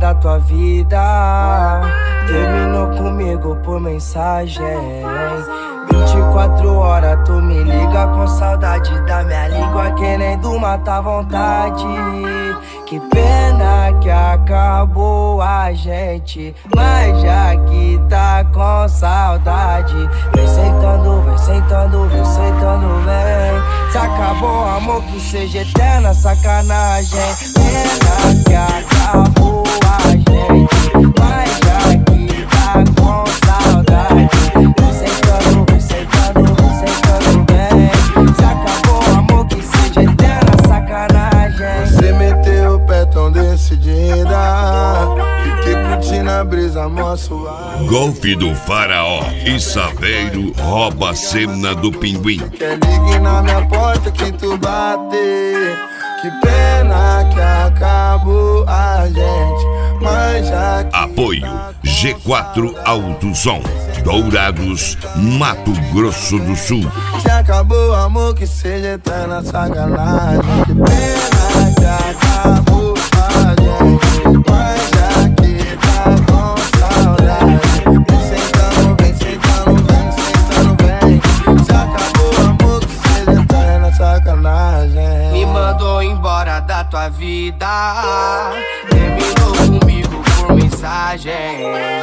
da tua vida. Terminou comigo por mensagem. 24 horas tu me liga com saudade da minha língua, querendo matar vontade. Que pena que acabou a gente, mas já que tá com saudade, vem sentando, vem sentando, vem sentando, vem. Se acabou o amor, que seja eterna sacanagem. Pena que acabou a gente, mas já que tá com saudade, vem sentando, vem sentando, vem sentando, vem. Se acabou o amor, que seja eterna sacanagem. Você meteu o pé tão decidida, fiquei curtindo a brisa mó suave. Golfe do Faraó e Saveiro rouba a cena do Pinguim. Quer ligue na minha porta que tu bater. Que pena que acabou a gente, mas já que Apoio G4 Autosom, Dourados, Mato Grosso do Sul. se acabou o amor, que seja eterna sacanagem. Que pena que acabou a gente, mas já que tá com saudade, vem sentando, vem sentando, vem sentando, vem. Se acabou o amor, que seja eterna sacanagem. Me mandou embora da tua vida, terminou comigo por mensagem.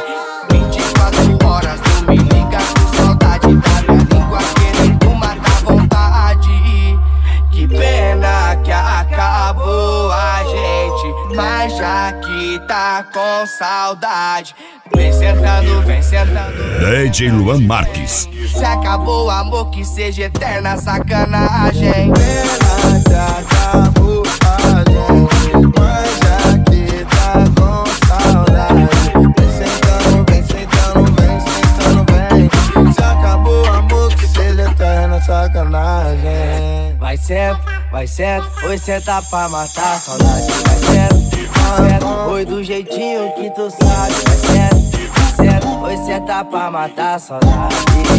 24 horas tu me liga com saudade da minha língua, querendo matar vontade. Que pena que acabou a gente, mas já que tá com saudade, vem sentando, vem sentando. DJ Luan Marques. Se acabou o amor, que seja eterna sacanagem. Pena que acabou a gente, mas já que tá com saudade, vem sentando, vem sentando, vem sentando, vem. Se acabou o amor, que seja eterna sacanagem. Vai senta, oi senta pra matar a saudade. Vai senta, oi do jeitinho que tu sabe. Vai senta, oi senta pra matar a saudade.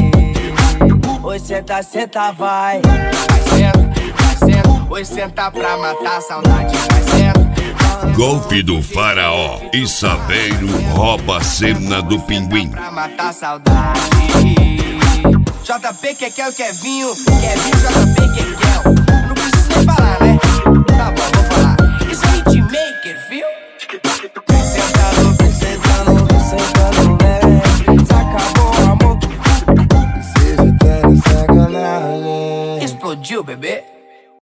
Oi senta, senta, vai. Vai senta, oi senta pra matar a saudade. Vai senta. Golfe do Faraó e Saveiro rouba a cena do Pinguim. Pra matar a saudade. JP que quer o Kevinho, Kevinho, JP